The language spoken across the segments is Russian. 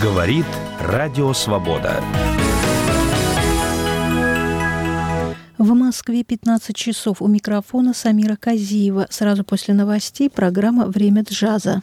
Говорит Радио Свобода. В Москве 15 часов. У микрофона Самира Казиева. Сразу после новостей программа «Время джаза».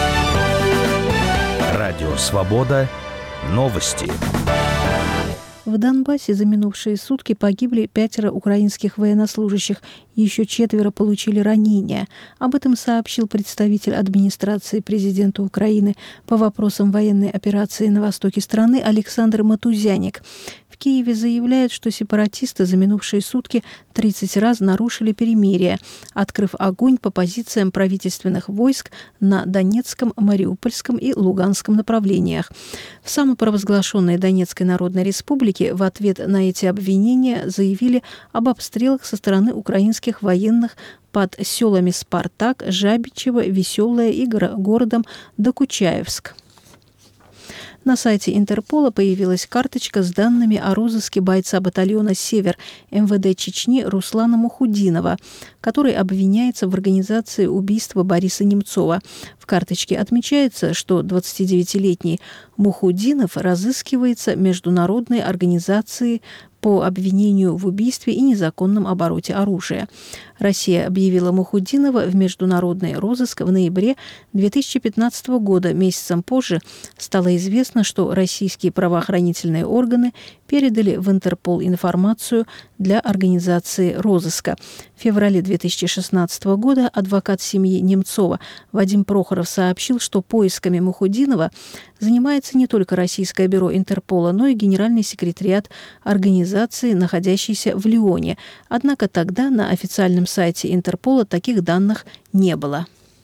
Радио Свобода. Новости. В Донбассе за минувшие сутки погибли 5 украинских военнослужащих, еще 4 получили ранения. Об этом сообщил представитель администрации президента Украины по вопросам военной операции на востоке страны Александр Матузяник. В Киеве заявляют, что сепаратисты за минувшие сутки 30 раз нарушили перемирие, открыв огонь по позициям правительственных войск на Донецком, Мариупольском и Луганском направлениях. В самопровозглашенной Донецкой Народной Республике в ответ на эти обвинения заявили об обстрелах со стороны украинских военных под селами Спартак, Жабичево, Веселое и городом Докучаевск. На сайте Интерпола появилась карточка с данными о розыске бойца батальона «Север» МВД Чечни Руслана Мухудинова, который обвиняется в организации убийства Бориса Немцова. В карточке отмечается, что 29-летний Мухудинов разыскивается международной организацией по обвинению в убийстве и незаконном обороте оружия. Россия объявила Мухудинова в международный розыск в ноябре 2015 года. Месяцем позже стало известно, что российские правоохранительные органы передали в Интерпол информацию для организации розыска. В феврале 2016 года адвокат семьи Немцова Вадим Прохоров сообщил, что поисками Мухудинова занимается не только Российское бюро Интерпола, но и Генеральный секретариат организации, находящейся в Лионе. Однако тогда на официальном сайте Интерпола таких данных не было.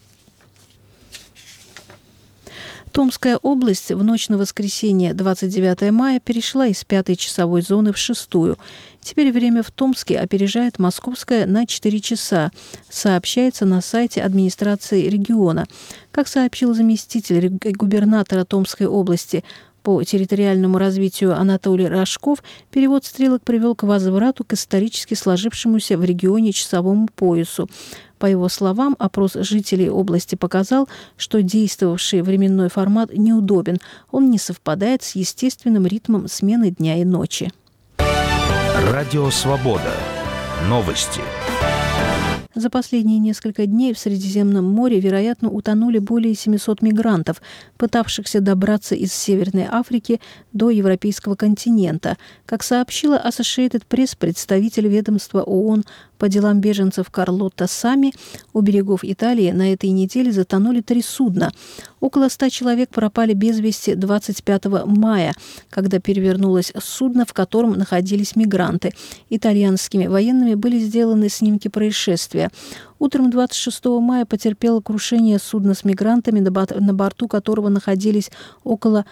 Томская область в ночь на воскресенье 29 мая перешла из 5-й часовой зоны в 6-ю. Теперь время в Томске опережает московское на 4 часа, сообщается на сайте администрации региона. Как сообщил заместитель губернатора Томской области по территориальному развитию Анатолий Рожков, перевод стрелок привел к возврату к исторически сложившемуся в регионе часовому поясу. По его словам, опрос жителей области показал, что действовавший временной формат неудобен. Он не совпадает с естественным ритмом смены дня и ночи. Радио Свобода. Новости. За последние несколько дней в Средиземном море, вероятно, утонули более 700 мигрантов, пытавшихся добраться из Северной Африки до европейского континента. Как сообщила Associated Press представитель ведомства ООН по делам беженцев Карлотта Сами, у берегов Италии на этой неделе затонули 3 судна. Около 100 человек пропали без вести 25 мая, когда перевернулось судно, в котором находились мигранты. Итальянскими военными были сделаны снимки происшествия. Утром 26 мая потерпело крушение судно с мигрантами, на борту которого находились около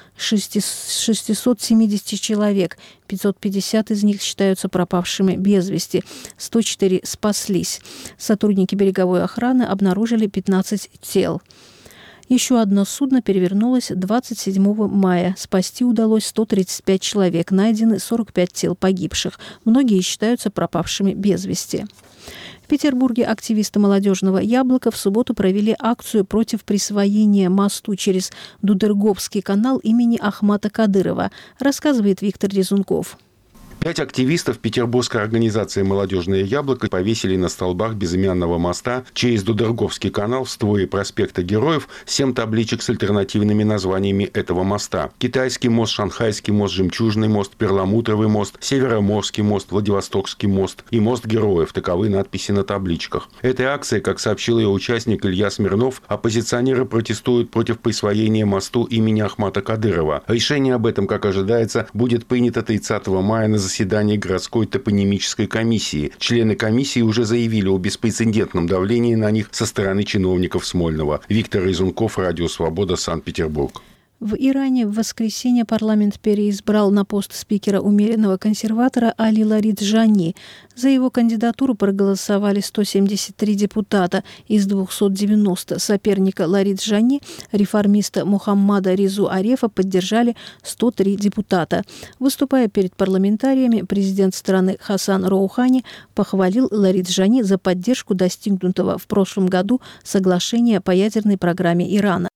670 человек. 550 из них считаются пропавшими без вести. 104 спаслись. Сотрудники береговой охраны обнаружили 15 тел. Еще одно судно перевернулось 27 мая. Спасти удалось 135 человек. Найдены 45 тел погибших. Многие считаются пропавшими без вести. В Петербурге активисты «Молодежного яблока» в субботу провели акцию против присвоения мосту через Дудерговский канал имени Ахмата Кадырова, рассказывает Виктор Резунков. 5 активистов петербургской организации «Молодежное яблоко» повесили на столбах безымянного моста через Дудерговский канал в створе проспекта Героев 7 табличек с альтернативными названиями этого моста. Китайский мост, Шанхайский мост, Жемчужный мост, Перламутровый мост, Североморский мост, Владивостокский мост и мост Героев. Таковы надписи на табличках. Этой акцией, как сообщил ее участник Илья Смирнов, оппозиционеры протестуют против присвоения мосту имени Ахмата Кадырова. Решение об этом, как ожидается, будет принято 30 мая на заседании городской топонимической комиссии. Члены комиссии уже заявили о беспрецедентном давлении на них со стороны чиновников Смольного. Виктор Резунков, Радио Свобода, Санкт-Петербург. В Иране в воскресенье парламент переизбрал на пост спикера умеренного консерватора Али Лариджани. За его кандидатуру проголосовали 173 депутата из 290. Соперника Лариджани, реформиста Мухаммада Ризу Арефа, поддержали 103 депутата. Выступая перед парламентариями, президент страны Хасан Роухани похвалил Лариджани за поддержку достигнутого в прошлом году соглашения по ядерной программе Ирана.